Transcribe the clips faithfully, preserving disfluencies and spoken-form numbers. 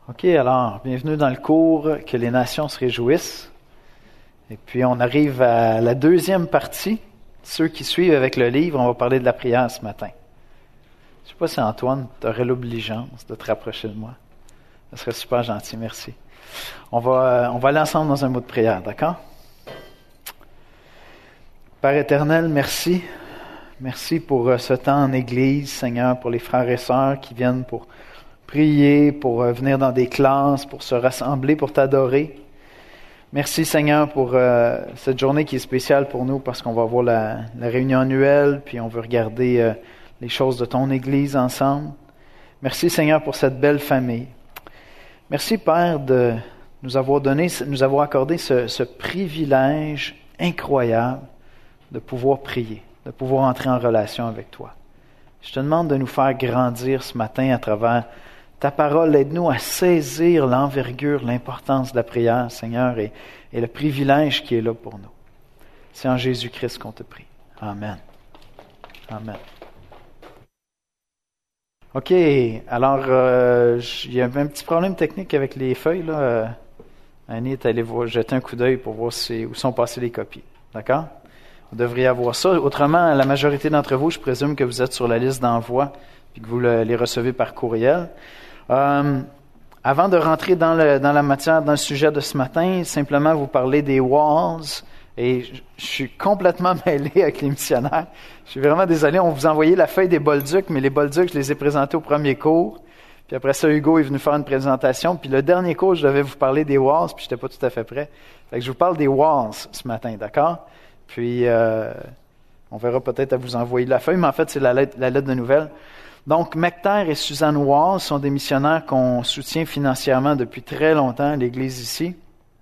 OK, alors, bienvenue dans le cours « Que les nations se réjouissent ». Et puis, on arrive à la deuxième partie. Ceux qui suivent avec le livre, on va parler de la prière ce matin. Je ne sais pas si Antoine, tu aurais l'obligeance de te rapprocher de moi. Ça serait super gentil, merci. On va, on va aller ensemble dans un mot de prière, d'accord? Père éternel, merci. Merci pour ce temps en Église, Seigneur, pour les frères et sœurs qui viennent pour prier, pour venir dans des classes, pour se rassembler, pour t'adorer. Merci Seigneur pour euh, cette journée qui est spéciale pour nous parce qu'on va avoir la, la réunion annuelle, puis on veut regarder euh, les choses de ton Église ensemble. Merci Seigneur pour cette belle famille. Merci Père de nous avoir donné, nous avoir accordé ce, ce privilège incroyable de pouvoir prier, de pouvoir entrer en relation avec toi. Je te demande de nous faire grandir ce matin à travers ta parole. Aide-nous à saisir l'envergure, l'importance de la prière, Seigneur, et, et le privilège qui est là pour nous. C'est en Jésus-Christ qu'on te prie. Amen. Amen. OK, alors, euh, il y avait un petit problème technique avec les feuilles, là. Euh, Annie est allée voir, jeter un coup d'œil pour voir si, où sont passées les copies. D'accord? Vous devriez avoir ça. Autrement, la majorité d'entre vous, je présume que vous êtes sur la liste d'envoi et que vous le, les recevez par courriel. Euh, avant de rentrer dans, le, dans la matière, dans le sujet de ce matin, simplement vous parler des walls. Et je, je suis complètement mêlé avec les missionnaires. Je suis vraiment désolé. On vous a envoyé la feuille des Bolducs, mais les Bolducs, je les ai présentés au premier cours. Puis après ça, Hugo est venu faire une présentation. Puis le dernier cours, je devais vous parler des walls, puis je n'étais pas tout à fait prêt. Fait que je vous parle des walls ce matin, d'accord? Puis, euh, on verra peut-être à vous envoyer la feuille, mais en fait, c'est la lettre, la lettre de nouvelles. Donc, Mecter et Suzanne Walls sont des missionnaires qu'on soutient financièrement depuis très longtemps, l'Église ici.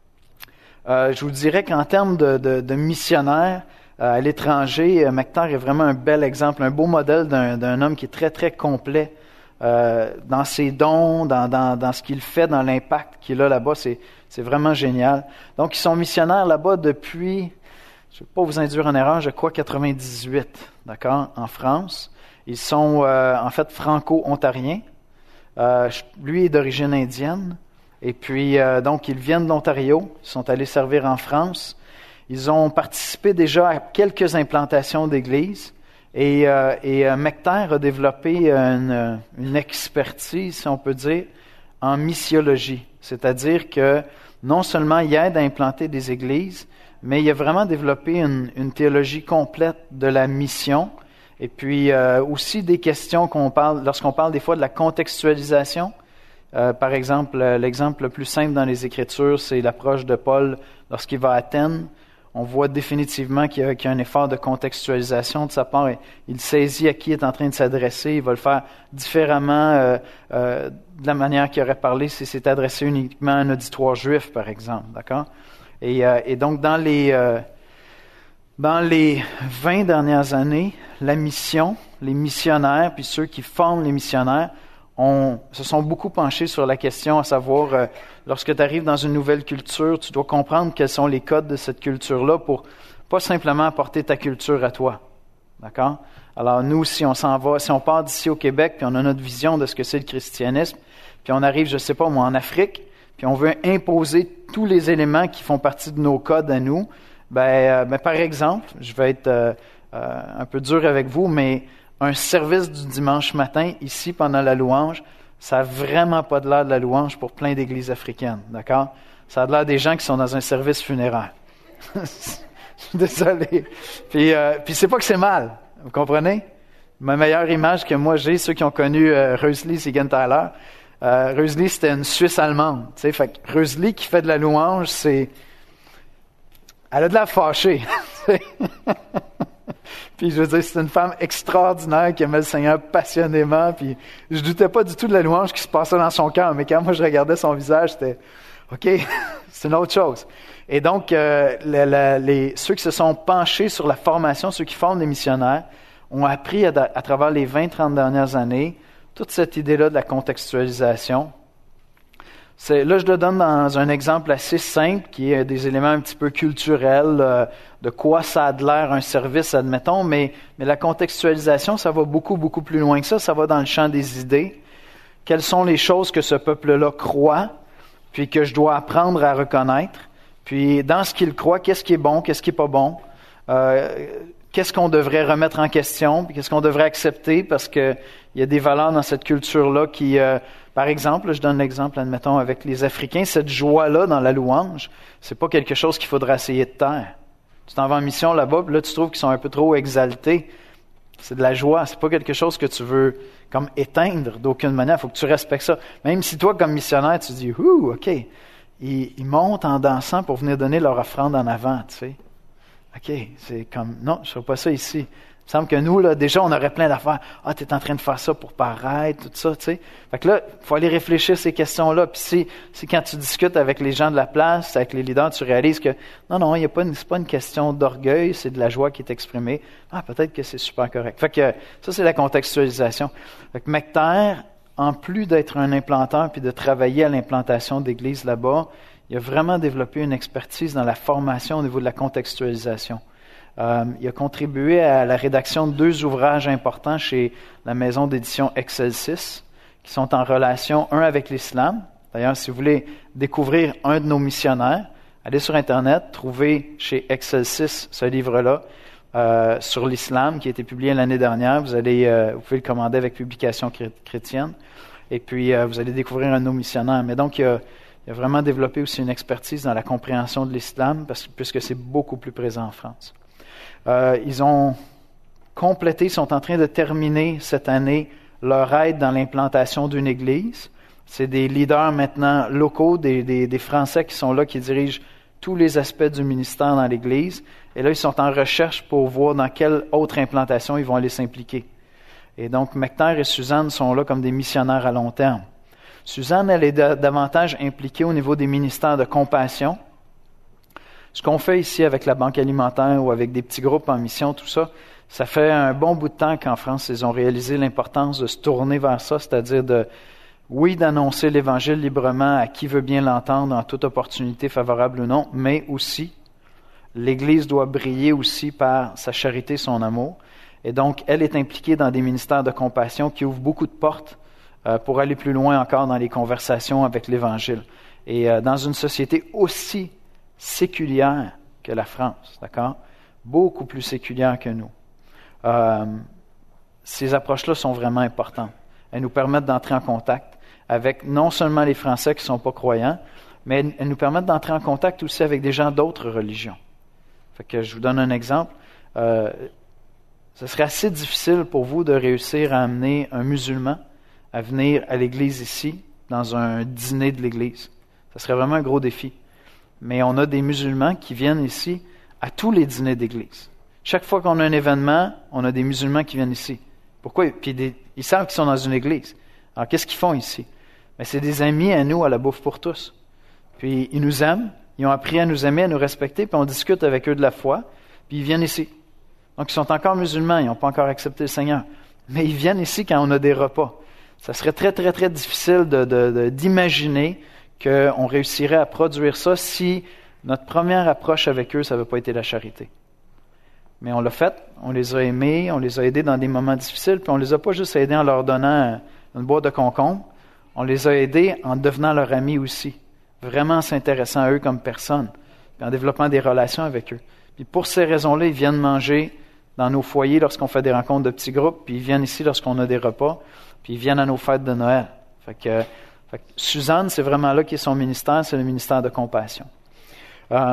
Euh, je vous dirais qu'en termes de, de, de missionnaires euh, à l'étranger, euh, Mecter est vraiment un bel exemple, un beau modèle d'un, d'un homme qui est très, très complet euh, dans ses dons, dans, dans, dans ce qu'il fait, dans l'impact qu'il a là-bas. C'est, c'est vraiment génial. Donc, ils sont missionnaires là-bas depuis... Je ne vais pas vous induire en erreur, je crois quatre-vingt-dix-huit, d'accord, en France. Ils sont euh, en fait franco-ontariens. Euh, lui est d'origine indienne. Et puis, euh, donc, ils viennent d'Ontario. Ils sont allés servir en France. Ils ont participé déjà à quelques implantations d'églises. Et, euh, et euh, Mecter a développé une, une expertise, si on peut dire, en missiologie. C'est-à-dire que non seulement il aide à implanter des églises, mais il a vraiment développé une, une théologie complète de la mission. Et puis euh, aussi des questions qu'on parle, lorsqu'on parle des fois de la contextualisation. Euh, par exemple, l'exemple le plus simple dans les Écritures, c'est l'approche de Paul lorsqu'il va à Athènes. On voit définitivement qu'il y a, qu'il y a un effort de contextualisation de sa part. Il saisit à qui il est en train de s'adresser. Il va le faire différemment euh, euh, de la manière qu'il aurait parlé si c'était adressé uniquement à un auditoire juif, par exemple. D'accord? Et, euh, et donc, dans les, euh, dans les vingt dernières années, la mission, les missionnaires, puis ceux qui forment les missionnaires, on, se sont beaucoup penchés sur la question, à savoir, euh, lorsque tu arrives dans une nouvelle culture, tu dois comprendre quels sont les codes de cette culture-là pour pas simplement apporter ta culture à toi. D'accord? Alors, nous, si on s'en va, si on part d'ici au Québec, puis on a notre vision de ce que c'est le christianisme, puis on arrive, je sais pas moi, en Afrique, puis on veut imposer tous les éléments qui font partie de nos codes à nous, ben, euh, ben par exemple, je vais être euh, euh, un peu dur avec vous, mais un service du dimanche matin, ici, pendant la louange, ça n'a vraiment pas de l'air de la louange pour plein d'églises africaines, d'accord? Ça a de l'air des gens qui sont dans un service funéraire. Je suis désolé. Puis, euh, puis c'est pas que c'est mal, vous comprenez? Ma meilleure image que moi j'ai, ceux qui ont connu euh, Rösli Siegenthaler, Euh, Rösli, c'était une Suisse allemande. Tu sais, fait que Rösli qui fait de la louange, c'est... Elle a de la fâchée. Puis je veux dire, c'est une femme extraordinaire qui aimait le Seigneur passionnément. Puis je doutais pas du tout de la louange qui se passait dans son cœur. Mais quand moi je regardais son visage, c'était... OK, c'est une autre chose. Et donc, euh, la, la, les, ceux qui se sont penchés sur la formation, ceux qui forment les missionnaires, ont appris à, à travers les vingt trente dernières années toute cette idée-là de la contextualisation. C'est, là, je le donne dans un exemple assez simple, qui est des éléments un petit peu culturels, euh, de quoi ça a de l'air un service, admettons, mais, mais la contextualisation, ça va beaucoup, beaucoup plus loin que ça. Ça va dans le champ des idées. quelles sont les choses que ce peuple-là croit, puis que je dois apprendre à reconnaître. Puis dans ce qu'il croit, qu'est-ce qui est bon, qu'est-ce qui est pas bon, euh, qu'est-ce qu'on devrait remettre en question, puis qu'est-ce qu'on devrait accepter, parce que il y a des valeurs dans cette culture-là qui, euh, par exemple, je donne l'exemple, admettons, avec les Africains, cette joie-là dans la louange, c'est pas quelque chose qu'il faudra essayer de taire. Tu t'en vas en mission là-bas, puis là tu trouves qu'ils sont un peu trop exaltés. C'est de la joie, c'est pas quelque chose que tu veux comme éteindre d'aucune manière. Il faut que tu respectes ça. Même si toi, comme missionnaire, tu dis, ouh, ok, ils, ils montent en dansant pour venir donner leur offrande en avant, tu sais. Ok, c'est comme, non, je ne ferai pas ça ici. Il me semble que nous, là, déjà, on aurait plein d'affaires. Ah, tu es en train de faire ça pour paraître, tout ça, tu sais. Fait que là, il faut aller réfléchir à ces questions-là. Puis si, si quand tu discutes avec les gens de la place, avec les leaders, tu réalises que non, non, il y a pas une, c'est pas une question d'orgueil, c'est de la joie qui est exprimée. Ah, peut-être que c'est super correct. Fait que ça, c'est la contextualisation. Fait que Mekter, en plus d'être un implanteur puis de travailler à l'implantation d'églises là-bas, il a vraiment développé une expertise dans la formation au niveau de la contextualisation. Euh, il a contribué à la rédaction de deux ouvrages importants chez la maison d'édition Excelsis, qui sont en relation, un avec l'islam. D'ailleurs, si vous voulez découvrir un de nos missionnaires, allez sur Internet, trouvez chez Excelsis ce livre-là euh, sur l'islam qui a été publié l'année dernière. Vous allez, euh, vous pouvez le commander avec Publication chrétienne. Et puis, euh, vous allez découvrir un de nos missionnaires. Mais donc, il a, il a vraiment développé aussi une expertise dans la compréhension de l'islam, parce, puisque c'est beaucoup plus présent en France. Euh, ils ont complété, ils sont en train de terminer cette année leur aide dans l'implantation d'une église. C'est des leaders maintenant locaux, des, des, des Français qui sont là, qui dirigent tous les aspects du ministère dans l'église. Et là, ils sont en recherche pour voir dans quelle autre implantation ils vont aller s'impliquer. Et donc, Mekter et Suzanne sont là comme des missionnaires à long terme. Suzanne, elle est davantage impliquée au niveau des ministères de compassion. Ce qu'on fait ici avec la Banque alimentaire ou avec des petits groupes en mission, tout ça, ça fait un bon bout de temps qu'en France, ils ont réalisé l'importance de se tourner vers ça, c'est-à-dire de, oui, d'annoncer l'Évangile librement à qui veut bien l'entendre en toute opportunité, favorable ou non, mais aussi, l'Église doit briller aussi par sa charité et son amour. Et donc, elle est impliquée dans des ministères de compassion qui ouvrent beaucoup de portes euh, pour aller plus loin encore dans les conversations avec l'Évangile. Et euh, dans une société aussi séculière que la France, d'accord? Beaucoup plus séculière que nous. Euh, ces approches-là sont vraiment importantes. Elles nous permettent d'entrer en contact avec non seulement les Français qui ne sont pas croyants, mais elles nous permettent d'entrer en contact aussi avec des gens d'autres religions. Fait que je vous donne un exemple. Euh, ce serait assez difficile pour vous de réussir à amener un musulman à venir à l'église ici, dans un dîner de l'église. Ce serait vraiment un gros défi. Mais on a des musulmans qui viennent ici à tous les dîners d'église. Chaque fois qu'on a un événement, on a des musulmans qui viennent ici. Pourquoi? Puis des, ils savent qu'ils sont dans une église. Alors, qu'est-ce qu'ils font ici? Mais c'est des amis à nous, à la Bouffe pour tous. Puis, ils nous aiment, ils ont appris à nous aimer, à nous respecter, puis on discute avec eux de la foi, puis ils viennent ici. Donc, ils sont encore musulmans, ils n'ont pas encore accepté le Seigneur. Mais ils viennent ici quand on a des repas. Ça serait très, très, très difficile de, de, de, d'imaginer qu'on réussirait à produire ça si notre première approche avec eux, ça n'avait pas été la charité. Mais on l'a fait, on les a aimés, on les a aidés dans des moments difficiles, puis on les a pas juste aidés en leur donnant une boîte de concombres, on les a aidés en devenant leurs amis aussi, vraiment en s'intéressant à eux comme personnes, puis en développant des relations avec eux. Puis pour ces raisons-là, ils viennent manger dans nos foyers lorsqu'on fait des rencontres de petits groupes, puis ils viennent ici lorsqu'on a des repas, puis ils viennent à nos fêtes de Noël. Fait que, fait que Suzanne, c'est vraiment là qu'est son ministère, c'est le ministère de compassion. Euh,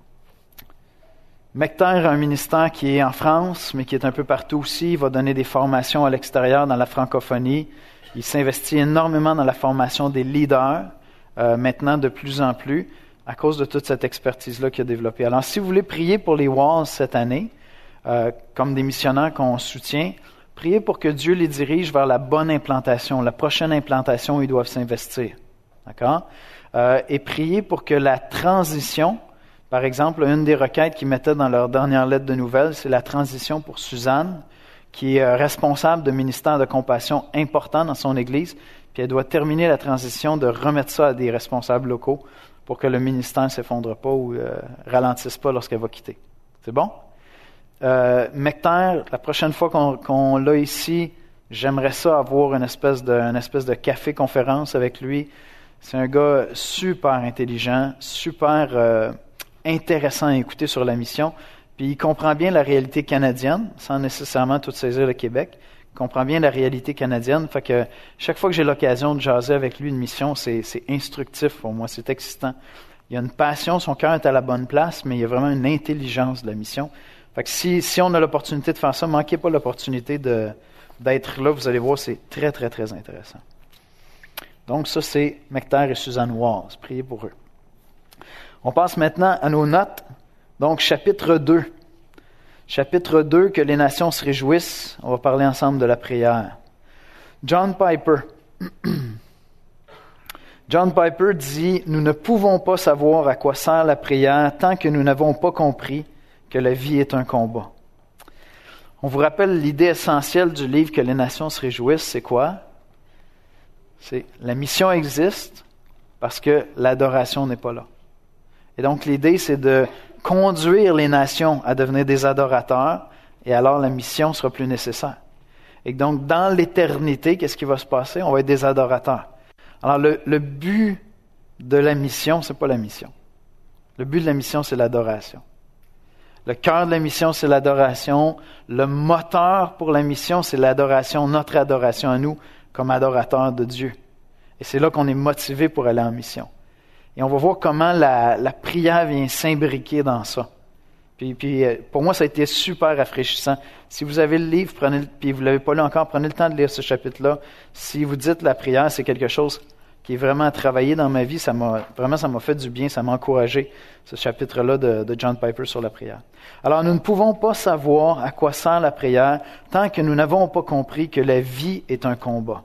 Mekter a un ministère qui est en France, mais qui est un peu partout aussi. Il va donner des formations à l'extérieur dans la francophonie. Il s'investit énormément dans la formation des leaders, euh, maintenant de plus en plus, à cause de toute cette expertise-là qu'il a développée. Alors, si vous voulez prier pour les Walls cette année, euh, comme des missionnaires qu'on soutient, priez pour que Dieu les dirige vers la bonne implantation, la prochaine implantation où ils doivent s'investir. D'accord? Euh, et priez pour que la transition, par exemple, une des requêtes qu'ils mettaient dans leur dernière lettre de nouvelles, c'est la transition pour Suzanne, qui est responsable de ministère de compassion important dans son Église, puis elle doit terminer la transition de remettre ça à des responsables locaux pour que le ministère ne s'effondre pas ou euh, ralentisse pas lorsqu'elle va quitter. C'est bon? Euh, Mekter, la prochaine fois qu'on, qu'on l'a ici J'aimerais ça avoir une espèce de, une espèce de café-conférence avec lui. C'est un gars super intelligent, super euh, intéressant à écouter sur la mission. Puis il comprend bien la réalité canadienne, sans nécessairement tout saisir le Québec. Il comprend bien la réalité canadienne. Fait que chaque fois que j'ai l'occasion de jaser avec lui une mission, c'est, c'est instructif pour moi, c'est excitant. Il y a une passion, son cœur est à la bonne place, mais il y a vraiment une intelligence de la mission. Fait que si, si on a l'opportunité de faire ça, manquez pas l'opportunité de, d'être là. Vous allez voir, c'est très, très, très intéressant. Donc ça, c'est Mecter et Suzanne Waz. Priez pour eux. On passe maintenant à nos notes. Donc, chapitre deux. Chapitre deux, que les nations se réjouissent. On va parler ensemble de la prière. John Piper. John Piper dit « Nous ne pouvons pas savoir à quoi sert la prière tant que nous n'avons pas compris que la vie est un combat. » On vous rappelle l'idée essentielle du livre « Que les nations se réjouissent », c'est quoi? C'est la mission existe parce que l'adoration n'est pas là. Et donc l'idée, c'est de conduire les nations à devenir des adorateurs, et alors la mission sera plus nécessaire. Et donc, dans l'éternité, qu'est-ce qui va se passer? On va être des adorateurs. Alors, le, le but de la mission, c'est pas la mission. Le but de la mission, c'est l'adoration. Le cœur de la mission, c'est l'adoration. Le moteur pour la mission, c'est l'adoration, notre adoration à nous, comme adorateurs de Dieu. Et c'est là qu'on est motivé pour aller en mission. Et on va voir comment la, la prière vient s'imbriquer dans ça. Puis, puis, pour moi, ça a été super rafraîchissant. Si vous avez le livre, prenez, puis vous ne l'avez pas lu encore, prenez le temps de lire ce chapitre-là. Si vous dites la prière, c'est quelque chose qui est vraiment à travailler dans ma vie, ça m'a vraiment ça m'a fait du bien, ça m'a encouragé, ce chapitre-là de, de John Piper sur la prière. Alors, nous ne pouvons pas savoir à quoi sert la prière tant que nous n'avons pas compris que la vie est un combat.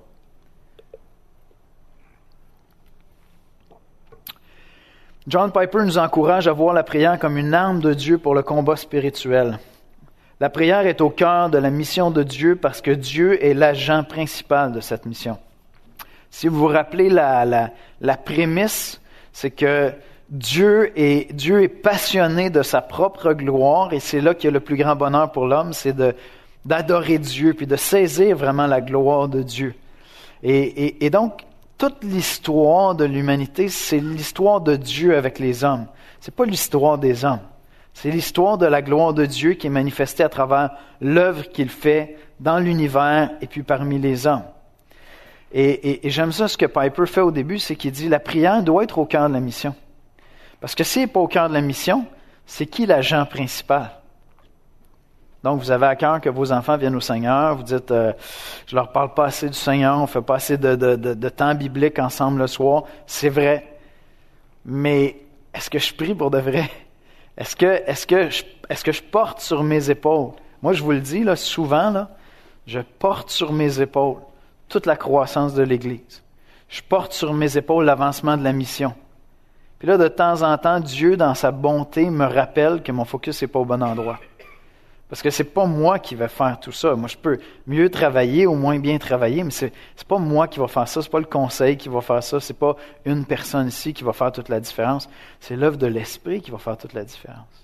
John Piper nous encourage à voir la prière comme une arme de Dieu pour le combat spirituel. La prière est au cœur de la mission de Dieu parce que Dieu est l'agent principal de cette mission. Si vous vous rappelez la, la, la prémisse, c'est que Dieu est, Dieu est passionné de sa propre gloire et c'est là qu'il y a le plus grand bonheur pour l'homme, c'est de, d'adorer Dieu puis de saisir vraiment la gloire de Dieu. Et, et, et donc, toute l'histoire de l'humanité, c'est l'histoire de Dieu avec les hommes. C'est pas l'histoire des hommes. C'est l'histoire de la gloire de Dieu qui est manifestée à travers l'œuvre qu'il fait dans l'univers et puis parmi les hommes. Et, et, et j'aime ça, ce que Piper fait au début, c'est qu'il dit la prière doit être au cœur de la mission. Parce que si elle n'est pas au cœur de la mission, c'est qui l'agent principal? Donc, vous avez à cœur que vos enfants viennent au Seigneur. Vous dites, euh, je leur parle pas assez du Seigneur, on fait pas assez de, de, de, de temps biblique ensemble le soir. C'est vrai. Mais est-ce que je prie pour de vrai? Est-ce que, est-ce que, je, est-ce que je porte sur mes épaules? Moi, je vous le dis, là, souvent, là, je porte sur mes épaules toute la croissance de l'Église. Je porte sur mes épaules l'avancement de la mission. Puis là, de temps en temps, Dieu, dans sa bonté, me rappelle que mon focus n'est pas au bon endroit. Parce que c'est pas moi qui vais faire tout ça. Moi, je peux mieux travailler ou moins bien travailler, mais c'est, c'est pas moi qui va faire ça. C'est pas le conseil qui va faire ça. C'est pas une personne ici qui va faire toute la différence. C'est l'œuvre de l'Esprit qui va faire toute la différence.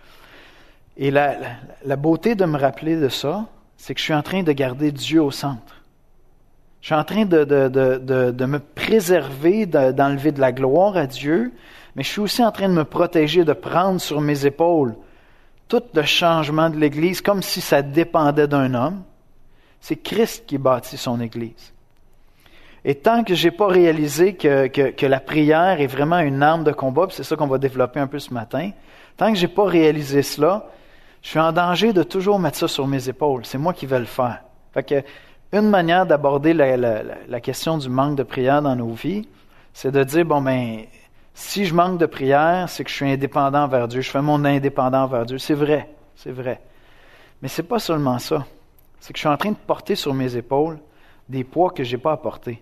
Et la, la, la beauté de me rappeler de ça, c'est que je suis en train de garder Dieu au centre. Je suis en train de, de, de, de, de me préserver, de, d'enlever de la gloire à Dieu, mais je suis aussi en train de me protéger, de prendre sur mes épaules tout le changement de l'Église, comme si ça dépendait d'un homme. C'est Christ qui bâtit son Église. Et tant que je n'ai pas réalisé que, que, que la prière est vraiment une arme de combat, puis c'est ça qu'on va développer un peu ce matin, tant que je n'ai pas réalisé cela, je suis en danger de toujours mettre ça sur mes épaules. C'est moi qui vais le faire. Fait que une manière d'aborder la, la, la question du manque de prière dans nos vies, c'est de dire, bon ben, si je manque de prière, c'est que je suis indépendant envers Dieu. Je fais mon indépendant envers Dieu. C'est vrai, c'est vrai. Mais c'est pas seulement ça. C'est que je suis en train de porter sur mes épaules des poids que je n'ai pas à porter.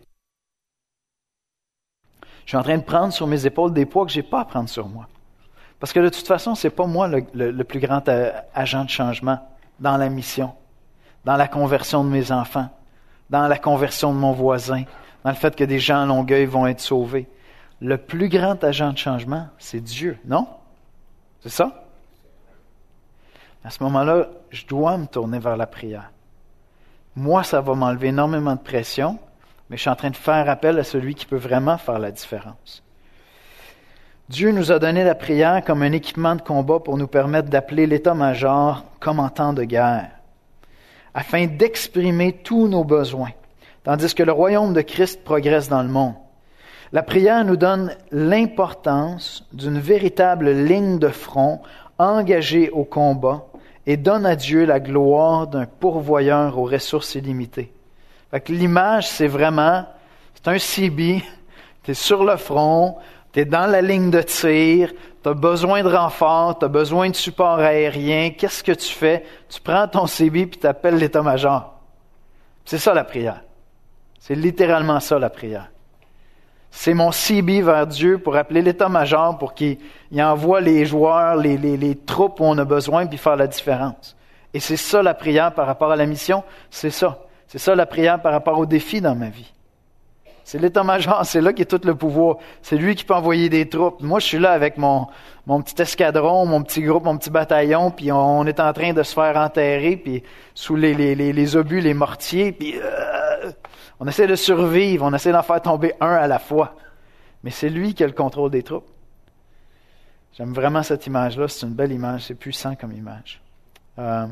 Je suis en train de prendre sur mes épaules des poids que je n'ai pas à prendre sur moi. Parce que de toute façon, c'est pas moi le, le, le plus grand agent de changement dans la mission, dans la conversion de mes enfants, dans la conversion de mon voisin, dans le fait que des gens à Longueuil vont être sauvés. Le plus grand agent de changement, c'est Dieu, non? C'est ça? À ce moment-là, je dois me tourner vers la prière. Moi, ça va m'enlever énormément de pression, mais je suis en train de faire appel à celui qui peut vraiment faire la différence. Dieu nous a donné la prière comme un équipement de combat pour nous permettre d'appeler l'état-major comme en temps de guerre, afin d'exprimer tous nos besoins, tandis que le royaume de Christ progresse dans le monde. La prière nous donne l'importance d'une véritable ligne de front engagée au combat et donne à Dieu la gloire d'un pourvoyeur aux ressources illimitées. Fait que l'image, c'est vraiment, c'est un C B, tu es sur le front, tu es dans la ligne de tir, tu as besoin de renfort, tu as besoin de support aérien. Qu'est-ce que tu fais? Tu prends ton C B puis tu appelles l'état-major. C'est ça la prière. C'est littéralement ça la prière. C'est mon C B vers Dieu pour appeler l'état-major pour qu'il il envoie les joueurs, les, les, les troupes où on a besoin puis faire la différence. Et c'est ça la prière par rapport à la mission, c'est ça. C'est ça la prière par rapport aux défis dans ma vie. C'est l'état-major, c'est là qu'il y a tout le pouvoir. C'est lui qui peut envoyer des troupes. Moi, je suis là avec mon, mon petit escadron, mon petit groupe, mon petit bataillon, puis on est en train de se faire enterrer, puis sous les, les, les, les obus, les mortiers, puis euh, on essaie de survivre, on essaie d'en faire tomber un à la fois. Mais c'est lui qui a le contrôle des troupes. J'aime vraiment cette image-là, c'est une belle image, c'est puissant comme image. Euh,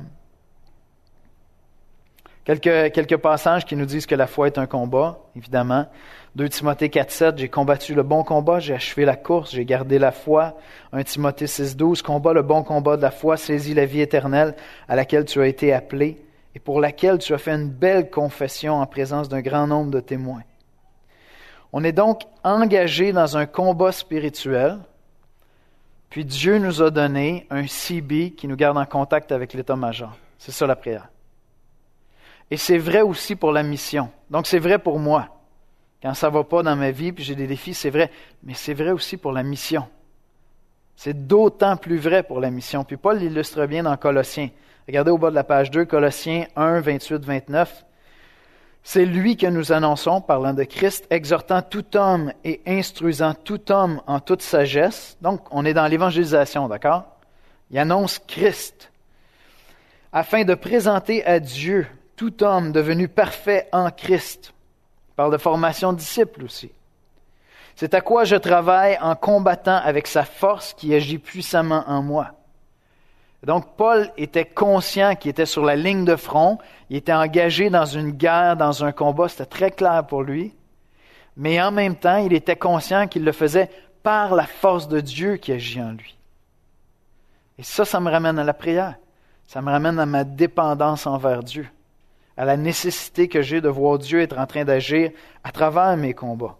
Quelques, quelques passages qui nous disent que la foi est un combat, évidemment. deux Timothée quatre sept, j'ai combattu le bon combat, j'ai achevé la course, j'ai gardé la foi. un Timothée six douze, combat le bon combat de la foi, saisis la vie éternelle à laquelle tu as été appelé et pour laquelle tu as fait une belle confession en présence d'un grand nombre de témoins. On est donc engagé dans un combat spirituel, puis Dieu nous a donné un C B qui nous garde en contact avec l'état-major. C'est ça la prière. Et c'est vrai aussi pour la mission. Donc, c'est vrai pour moi. Quand ça ne va pas dans ma vie, puis j'ai des défis, c'est vrai. Mais c'est vrai aussi pour la mission. C'est d'autant plus vrai pour la mission. Puis Paul l'illustre bien dans Colossiens. Regardez au bas de la page deux, Colossiens un, vingt-huit, vingt-neuf. C'est lui que nous annonçons, parlant de Christ, exhortant tout homme et instruisant tout homme en toute sagesse. Donc, on est dans l'évangélisation, d'accord? Il annonce Christ, afin de présenter à Dieu tout homme devenu parfait en Christ. Il parle de formation de disciples aussi. C'est à quoi je travaille en combattant avec sa force qui agit puissamment en moi. Donc, Paul était conscient qu'il était sur la ligne de front, il était engagé dans une guerre, dans un combat, c'était très clair pour lui. Mais en même temps, il était conscient qu'il le faisait par la force de Dieu qui agit en lui. Et ça, ça me ramène à la prière. Ça me ramène à ma dépendance envers Dieu, à la nécessité que j'ai de voir Dieu être en train d'agir à travers mes combats.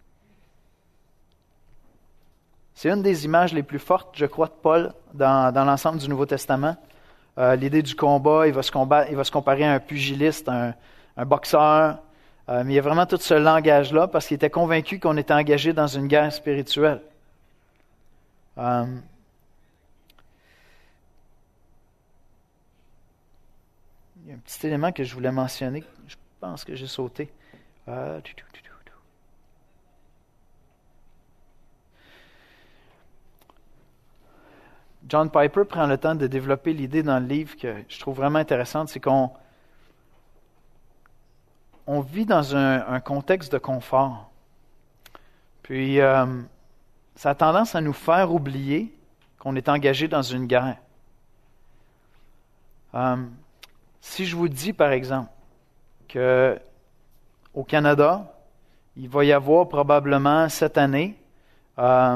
C'est une des images les plus fortes, je crois, de Paul dans, dans l'ensemble du Nouveau Testament. Euh, l'idée du combat, il va se combattre, il va se comparer à un pugiliste, un, un boxeur. Euh, mais il y a vraiment tout ce langage-là parce qu'il était convaincu qu'on était engagé dans une guerre spirituelle. Euh, Il y a un petit élément que je voulais mentionner, je pense que j'ai sauté. Euh, John Piper prend le temps de développer l'idée dans le livre que je trouve vraiment intéressante, c'est qu'on on vit dans un, un contexte de confort. Puis, euh, ça a tendance à nous faire oublier qu'on est engagé dans une guerre. Euh, Si je vous dis, par exemple, qu'au Canada, il va y avoir probablement cette année, euh,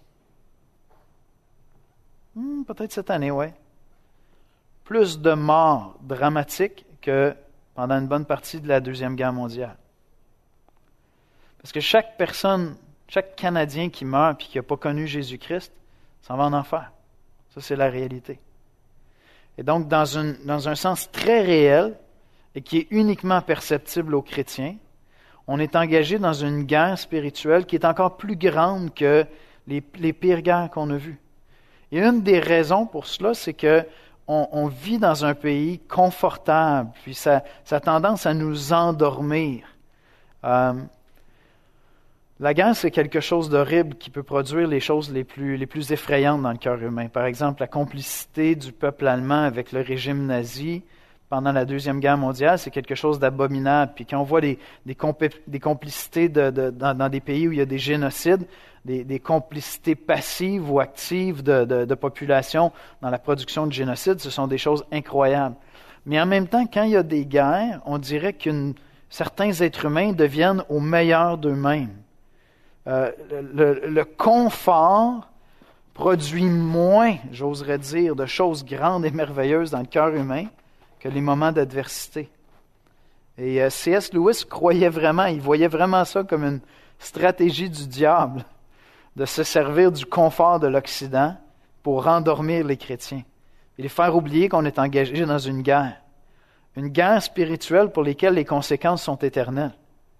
hmm, peut-être cette année, oui, plus de morts dramatiques que pendant une bonne partie de la Deuxième Guerre mondiale. Parce que chaque personne, chaque Canadien qui meurt et qui n'a pas connu Jésus-Christ, s'en va en enfer. Ça, c'est la réalité. Et donc, dans, une, dans un sens très réel et qui est uniquement perceptible aux chrétiens, on est engagé dans une guerre spirituelle qui est encore plus grande que les, les pires guerres qu'on a vues. Et une des raisons pour cela, c'est que on, on vit dans un pays confortable, puis ça, ça a tendance à nous endormir. Euh, La guerre, c'est quelque chose d'horrible qui peut produire les choses les plus, les plus effrayantes dans le cœur humain. Par exemple, la complicité du peuple allemand avec le régime nazi pendant la Deuxième Guerre mondiale, c'est quelque chose d'abominable. Puis quand on voit des, des, compé- des complicités de, de, dans, dans des pays où il y a des génocides, des, des complicités passives ou actives de, de, de population dans la production de génocide, ce sont des choses incroyables. Mais en même temps, quand il y a des guerres, on dirait que certains êtres humains deviennent au meilleur d'eux-mêmes. Euh, le, le, le confort produit moins, j'oserais dire, de choses grandes et merveilleuses dans le cœur humain que les moments d'adversité. Et euh, C S Lewis croyait vraiment, il voyait vraiment ça comme une stratégie du diable de se servir du confort de l'Occident pour rendormir les chrétiens et les faire oublier qu'on est engagé dans une guerre. Une guerre spirituelle pour laquelle les conséquences sont éternelles.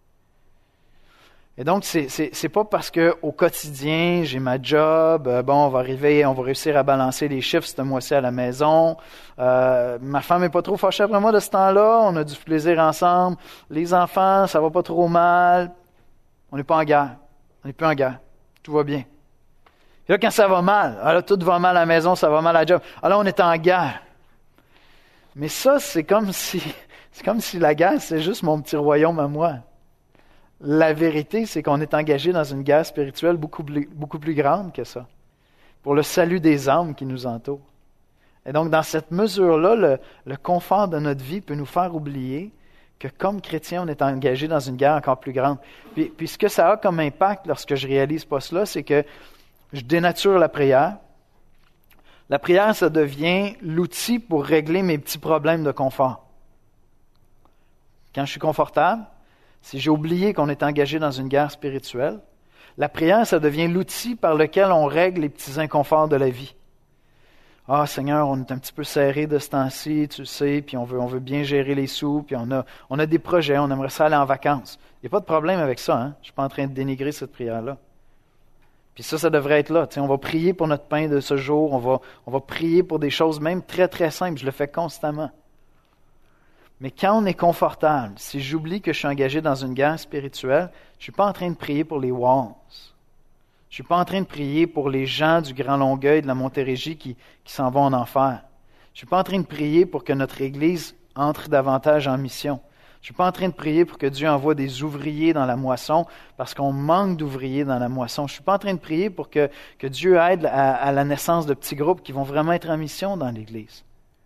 Et donc, c'est, c'est, c'est pas parce que au quotidien, j'ai ma job, euh, bon, on va arriver, on va réussir à balancer les chiffres ce mois-ci à la maison, euh, ma femme est pas trop fâchée après moi de ce temps-là, on a du plaisir ensemble, les enfants, ça va pas trop mal, on n'est pas en guerre, on n'est plus en guerre, tout va bien. Et là, quand ça va mal, alors tout va mal à la maison, ça va mal à la job, alors on est en guerre. Mais ça, c'est comme si, c'est comme si la guerre, c'est juste mon petit royaume à moi. La vérité, c'est qu'on est engagé dans une guerre spirituelle beaucoup plus, beaucoup plus grande que ça, pour le salut des âmes qui nous entourent. Et donc, dans cette mesure-là, le, le confort de notre vie peut nous faire oublier que comme chrétien, on est engagé dans une guerre encore plus grande. Puis, puis ce que ça a comme impact lorsque je réalise pas cela, c'est que je dénature la prière. La prière, ça devient l'outil pour régler mes petits problèmes de confort. Quand je suis confortable, si j'ai oublié qu'on est engagé dans une guerre spirituelle, la prière, ça devient l'outil par lequel on règle les petits inconforts de la vie. Ah, Seigneur, on est un petit peu serré de ce temps-ci, tu le sais, puis on veut, on veut bien gérer les sous, puis on a, on a des projets, on aimerait ça aller en vacances. Il n'y a pas de problème avec ça, hein? Je ne suis pas en train de dénigrer cette prière-là. Puis ça, ça devrait être là. Tu sais, on va prier pour notre pain de ce jour, on va, on va prier pour des choses même très, très simples. Je le fais constamment. Mais quand on est confortable, si j'oublie que je suis engagé dans une guerre spirituelle, je ne suis pas en train de prier pour les Walls. Je ne suis pas en train de prier pour les gens du Grand Longueuil, de la Montérégie qui, qui s'en vont en enfer. Je ne suis pas en train de prier pour que notre Église entre davantage en mission. Je ne suis pas en train de prier pour que Dieu envoie des ouvriers dans la moisson parce qu'on manque d'ouvriers dans la moisson. Je ne suis pas en train de prier pour que, que Dieu aide à, à la naissance de petits groupes qui vont vraiment être en mission dans l'Église.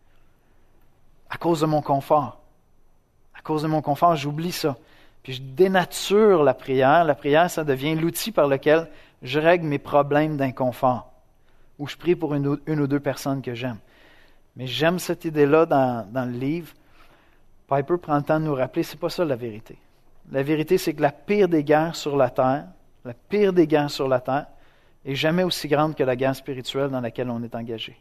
À cause de mon confort. À cause de mon confort, j'oublie ça. Puis je dénature la prière. La prière, ça devient l'outil par lequel je règle mes problèmes d'inconfort. Ou je prie pour une ou, une ou deux personnes que j'aime. Mais j'aime cette idée-là dans, dans le livre. Piper prend le temps de nous rappeler, c'est pas ça la vérité. La vérité, c'est que la pire des guerres sur la terre, la pire des guerres sur la terre, est jamais aussi grande que la guerre spirituelle dans laquelle on est engagé.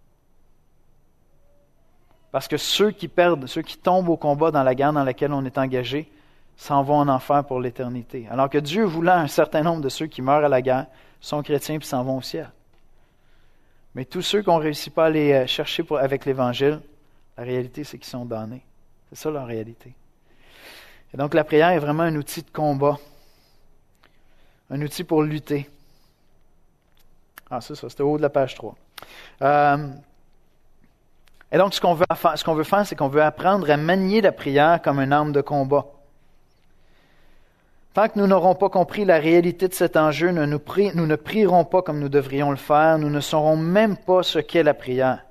Parce que ceux qui perdent, ceux qui tombent au combat dans la guerre dans laquelle on est engagé, s'en vont en enfer pour l'éternité. Alors que Dieu voulant un certain nombre de ceux qui meurent à la guerre sont chrétiens et s'en vont au ciel. Mais tous ceux qu'on ne réussit pas à aller chercher pour, avec l'Évangile, la réalité, c'est qu'ils sont damnés. C'est ça la réalité. Et donc la prière est vraiment un outil de combat. Un outil pour lutter. Ah, c'est ça, c'était au haut de la page trois. Euh, et donc ce qu'on veut faire, ce qu'on veut faire, c'est qu'on veut apprendre à manier la prière comme une arme de combat. Tant que nous n'aurons pas compris la réalité de cet enjeu, nous, nous, pri- nous ne prierons pas comme nous devrions le faire, nous ne saurons même pas ce qu'est la prière.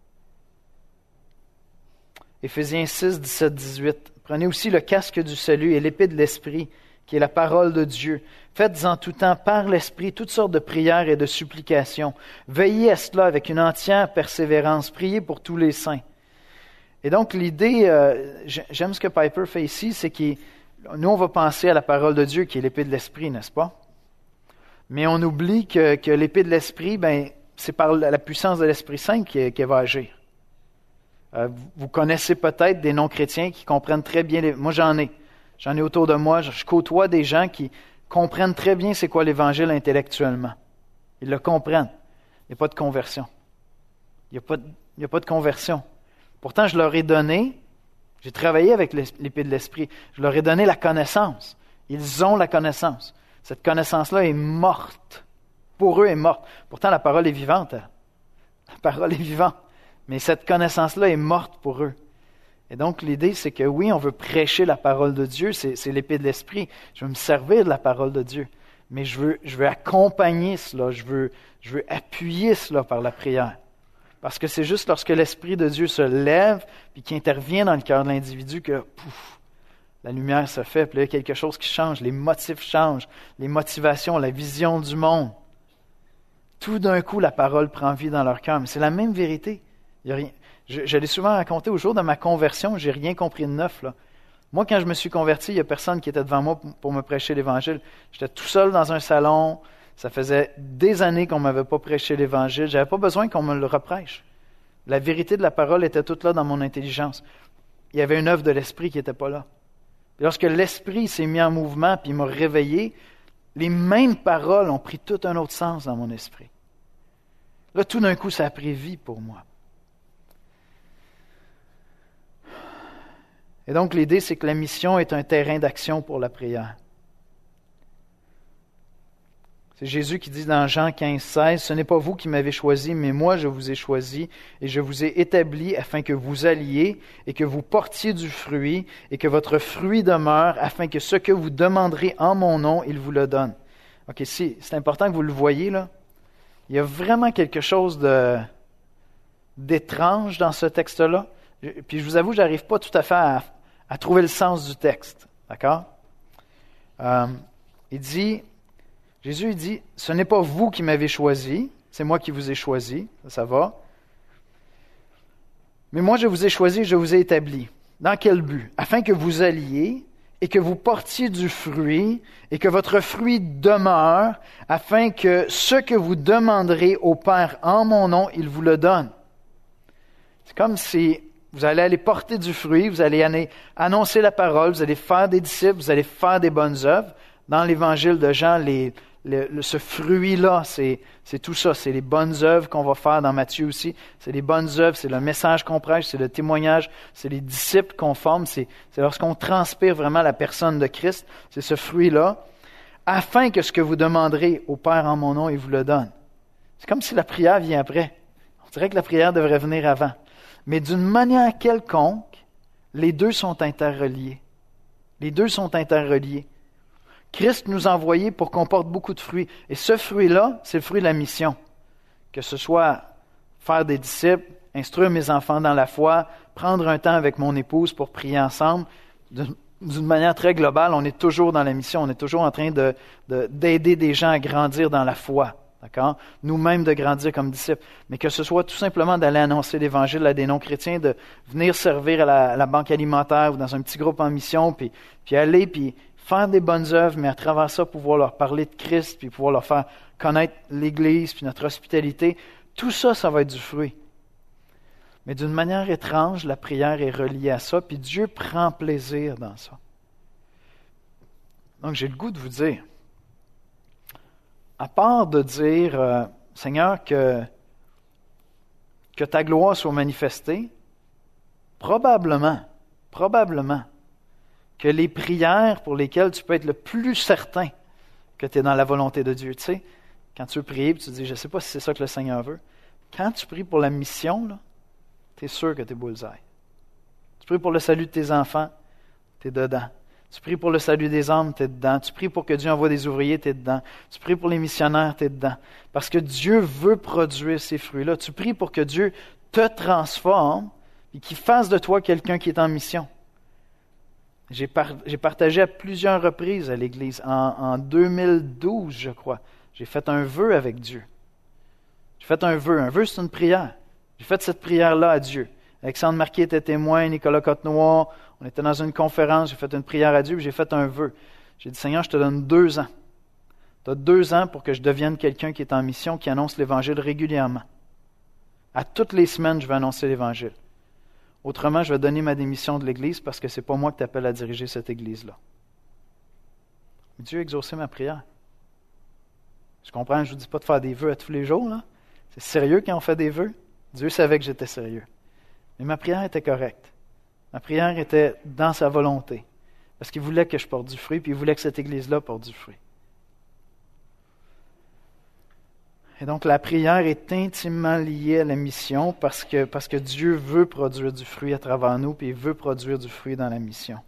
Éphésiens six, dix-sept, dix-huit. Prenez aussi le casque du salut et l'épée de l'Esprit, qui est la parole de Dieu. Faites en tout temps par l'Esprit toutes sortes de prières et de supplications. Veillez à cela avec une entière persévérance. Priez pour tous les saints. Et donc l'idée, euh, j'aime ce que Piper fait ici, c'est que nous on va penser à la parole de Dieu qui est l'épée de l'Esprit, n'est-ce pas? Mais on oublie que, que l'épée de l'Esprit, ben, c'est par la puissance de l'Esprit Saint qu'elle va agir. Euh, vous connaissez peut-être des non-chrétiens qui comprennent très bien, les... moi j'en ai, j'en ai autour de moi, je côtoie des gens qui comprennent très bien c'est quoi l'Évangile intellectuellement. Ils le comprennent. Il n'y a pas de conversion. Il n'y a pas de, il n'y a pas de conversion. Pourtant, je leur ai donné, j'ai travaillé avec l'épée de l'Esprit, je leur ai donné la connaissance. Ils ont la connaissance. Cette connaissance-là est morte. Pour eux, elle est morte. Pourtant, la parole est vivante. La parole est vivante. Mais cette connaissance-là est morte pour eux. Et donc, l'idée, c'est que oui, on veut prêcher la parole de Dieu, c'est, c'est l'épée de l'esprit. Je veux me servir de la parole de Dieu. Mais je veux, je veux accompagner cela, je veux, je veux appuyer cela par la prière. Parce que c'est juste lorsque l'Esprit de Dieu se lève et qu'il intervient dans le cœur de l'individu que, pouf, la lumière se fait, puis là, il y a quelque chose qui change, les motifs changent, les motivations, la vision du monde. Tout d'un coup, la parole prend vie dans leur cœur. Mais c'est la même vérité. Il y a rien. Je, je l'ai souvent raconté au jour de ma conversion, j'ai rien compris de neuf, là. Moi, quand je me suis converti, il n'y a personne qui était devant moi pour, pour me prêcher l'Évangile. J'étais tout seul dans un salon. Ça faisait des années qu'on ne m'avait pas prêché l'Évangile. Je n'avais pas besoin qu'on me le reprêche. La vérité de la parole était toute là dans mon intelligence. Il y avait une œuvre de l'Esprit qui n'était pas là. Et lorsque l'Esprit s'est mis en mouvement puis il m'a réveillé, les mêmes paroles ont pris tout un autre sens dans mon esprit. Là, tout d'un coup, ça a pris vie pour moi. Et donc, l'idée, c'est que la mission est un terrain d'action pour la prière. C'est Jésus qui dit dans Jean quinze, seize, « Ce n'est pas vous qui m'avez choisi, mais moi je vous ai choisi, et je vous ai établi afin que vous alliez, et que vous portiez du fruit, et que votre fruit demeure, afin que ce que vous demanderez en mon nom, il vous le donne. » OK, si, c'est important que vous le voyez, là. Il y a vraiment quelque chose de, d'étrange dans ce texte-là. Puis je vous avoue, je n'arrive pas tout à fait à, à trouver le sens du texte. D'accord? Euh, il dit... Jésus dit, « Ce n'est pas vous qui m'avez choisi, c'est moi qui vous ai choisi. » Ça, ça va. « Mais moi, je vous ai choisi, je vous ai établi. » Dans quel but? Afin que vous alliez et que vous portiez du fruit et que votre fruit demeure, afin que ce que vous demanderez au Père en mon nom, il vous le donne. C'est comme si vous allez aller porter du fruit, vous allez aller annoncer la parole, vous allez faire des disciples, vous allez faire des bonnes œuvres. Dans l'Évangile de Jean, les, le, le, ce fruit-là, c'est, c'est tout ça. C'est les bonnes œuvres qu'on va faire dans Matthieu aussi. C'est les bonnes œuvres, c'est le message qu'on prêche, c'est le témoignage, c'est les disciples qu'on forme. C'est, c'est lorsqu'on transpire vraiment la personne de Christ. C'est ce fruit-là. Afin que ce que vous demanderez au Père en mon nom, il vous le donne. C'est comme si la prière vient après. On dirait que la prière devrait venir avant. Mais d'une manière quelconque, les deux sont interreliés. Les deux sont interreliés. Christ nous a envoyés pour qu'on porte beaucoup de fruits. Et ce fruit-là, c'est le fruit de la mission. Que ce soit faire des disciples, instruire mes enfants dans la foi, prendre un temps avec mon épouse pour prier ensemble. D'une manière très globale, on est toujours dans la mission. On est toujours en train de, de, d'aider des gens à grandir dans la foi. D'accord? Nous-mêmes de grandir comme disciples. Mais que ce soit tout simplement d'aller annoncer l'Évangile à des non-chrétiens, de venir servir à la, à la banque alimentaire ou dans un petit groupe en mission, puis, puis aller, puis faire des bonnes œuvres, mais à travers ça, pouvoir leur parler de Christ, puis pouvoir leur faire connaître l'Église, puis notre hospitalité. Tout ça, ça va être du fruit. Mais d'une manière étrange, la prière est reliée à ça, puis Dieu prend plaisir dans ça. Donc, j'ai le goût de vous dire, à part de dire, euh, Seigneur, que, que ta gloire soit manifestée, probablement, probablement, que les prières pour lesquelles tu peux être le plus certain que tu es dans la volonté de Dieu, tu sais, quand tu veux prier, tu te dis, je ne sais pas si c'est ça que le Seigneur veut. Quand tu pries pour la mission, tu es sûr que tu es bullseye. Tu pries pour le salut de tes enfants, tu es dedans. Tu pries pour le salut des âmes, tu es dedans. Tu pries pour que Dieu envoie des ouvriers, tu es dedans. Tu pries pour les missionnaires, tu es dedans. Parce que Dieu veut produire ces fruits-là. Tu pries pour que Dieu te transforme et qu'il fasse de toi quelqu'un qui est en mission. J'ai, par, j'ai partagé à plusieurs reprises à l'Église. En, en deux mille douze, je crois, j'ai fait un vœu avec Dieu. J'ai fait un vœu. Un vœu, c'est une prière. J'ai fait cette prière-là à Dieu. Alexandre Marquis était témoin, Nicolas Côte-Noir. On était dans une conférence, j'ai fait une prière à Dieu, puis j'ai fait un vœu. J'ai dit, Seigneur, je te donne deux ans. Tu as deux ans pour que je devienne quelqu'un qui est en mission, qui annonce l'Évangile régulièrement. À toutes les semaines, je vais annoncer l'Évangile. Autrement, je vais donner ma démission de l'Église parce que ce n'est pas moi qui t'appelle à diriger cette Église-là. Mais Dieu a exaucé ma prière. Je comprends, je ne vous dis pas de faire des vœux à tous les jours. Là. C'est sérieux quand on fait des vœux. Dieu savait que j'étais sérieux. Mais ma prière était correcte. Ma prière était dans sa volonté. Parce qu'il voulait que je porte du fruit, puis il voulait que cette Église-là porte du fruit. Et donc, la prière est intimement liée à la mission parce que, parce que Dieu veut produire du fruit à travers nous, puis il veut produire du fruit dans la mission.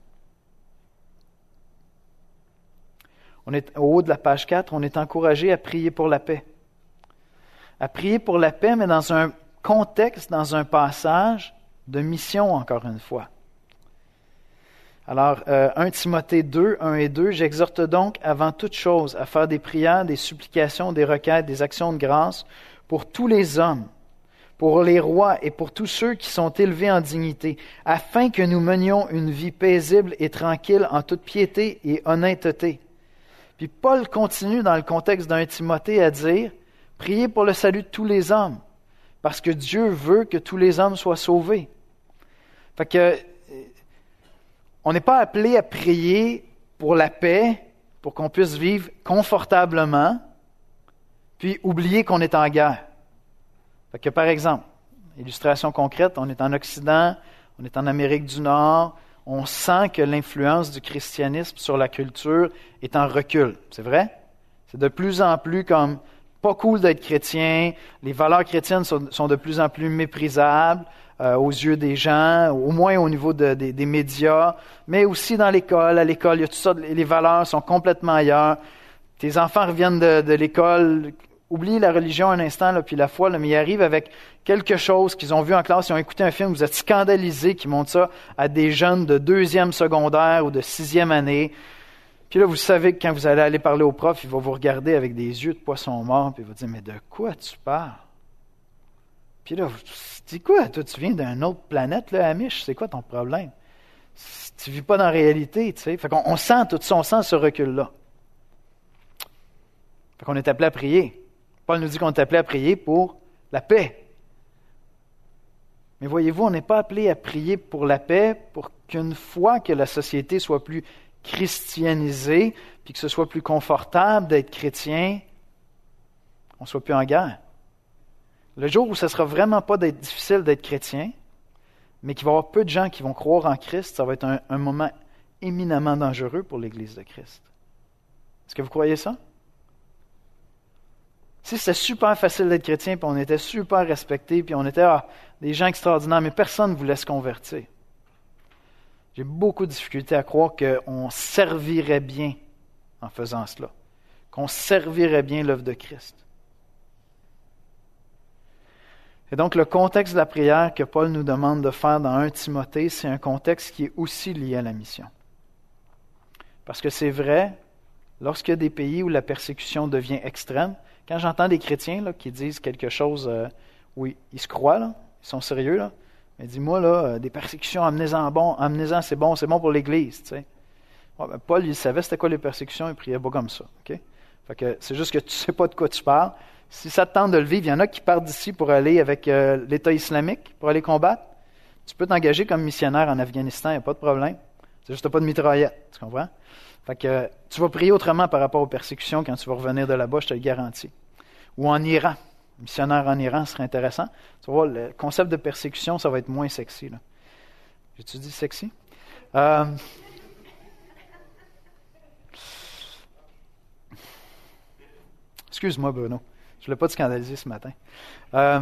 On est au haut de la page quatre, on est encouragé à prier pour la paix. À prier pour la paix, mais dans un contexte, dans un passage de mission, encore une fois. Alors, euh, premier Timothée deux, un et deux, « J'exhorte donc avant toute chose à faire des prières, des supplications, des requêtes, des actions de grâce pour tous les hommes, pour les rois et pour tous ceux qui sont élevés en dignité, afin que nous menions une vie paisible et tranquille en toute piété et honnêteté. » Puis Paul continue dans le contexte d'un Timothée à dire « Priez pour le salut de tous les hommes, parce que Dieu veut que tous les hommes soient sauvés. » Fait que on n'est pas appelé à prier pour la paix, pour qu'on puisse vivre confortablement, puis oublier qu'on est en guerre. Fait que par exemple, illustration concrète, on est en Occident, on est en Amérique du Nord, on sent que l'influence du christianisme sur la culture est en recul. C'est vrai? C'est de plus en plus comme pas cool d'être chrétien, les valeurs chrétiennes sont, sont de plus en plus méprisables euh, aux yeux des gens, au moins au niveau de, de, des médias, mais aussi dans l'école. À l'école, il y a tout ça, les valeurs sont complètement ailleurs. Tes enfants reviennent de, de l'école, oubliez la religion un instant, là, puis la foi, là, mais ils arrivent avec quelque chose qu'ils ont vu en classe, ils ont écouté un film, vous êtes scandalisés qu'ils montrent ça à des jeunes de deuxième secondaire ou de sixième année. Puis là, vous savez que quand vous allez aller parler au prof, il va vous regarder avec des yeux de poisson mort, puis il va dire « Mais de quoi tu parles? » Puis là, vous dites « Quoi? Toi, tu viens d'une autre planète, là, Amish? C'est quoi ton problème? Tu ne vis pas dans la réalité, tu sais. » Fait qu'on on sent tout ça, on sent ce recul-là. Fait qu'on est appelé à prier. Paul nous dit qu'on est appelé à prier pour la paix. Mais voyez-vous, on n'est pas appelé à prier pour la paix pour qu'une fois que la société soit plus christianisé, puis que ce soit plus confortable d'être chrétien, on ne soit plus en guerre. Le jour où ce ne sera vraiment pas d'être difficile d'être chrétien, mais qu'il va y avoir peu de gens qui vont croire en Christ, ça va être un, un moment éminemment dangereux pour l'Église de Christ. Est-ce que vous croyez ça? Si c'était super facile d'être chrétien, puis on était super respectés, puis on était ah, des gens extraordinaires, mais personne ne voulait se convertir. J'ai beaucoup de difficultés à croire qu'on servirait bien en faisant cela, qu'on servirait bien l'œuvre de Christ. Et donc, le contexte de la prière que Paul nous demande de faire dans premier Timothée, c'est un contexte qui est aussi lié à la mission. Parce que c'est vrai, lorsqu'il y a des pays où la persécution devient extrême, quand j'entends des chrétiens là, qui disent quelque chose euh, où ils, ils se croient, là, ils sont sérieux, là, mais dis-moi, là, des persécutions, amenez-en bon, amenez-en, c'est bon, c'est bon pour l'Église, tu sais. Ouais, ben, Paul, il savait c'était quoi les persécutions, il priait pas comme ça, ok? Fait que c'est juste que tu sais pas de quoi tu parles. Si ça te tente de le vivre, il y en a qui partent d'ici pour aller avec euh, l'État islamique, pour aller combattre. Tu peux t'engager comme missionnaire en Afghanistan, il n'y a pas de problème. C'est juste que tu n'as pas de mitraillette, tu comprends? Fait que euh, tu vas prier autrement par rapport aux persécutions quand tu vas revenir de là-bas, je te le garantis. Ou en Iran. Missionnaire en Iran, ce serait intéressant. Tu vas voir, le concept de persécution, ça va être moins sexy. Là. J'ai-tu dit sexy? Euh... Excuse-moi, Bruno. Je ne voulais pas te scandaliser ce matin. Euh...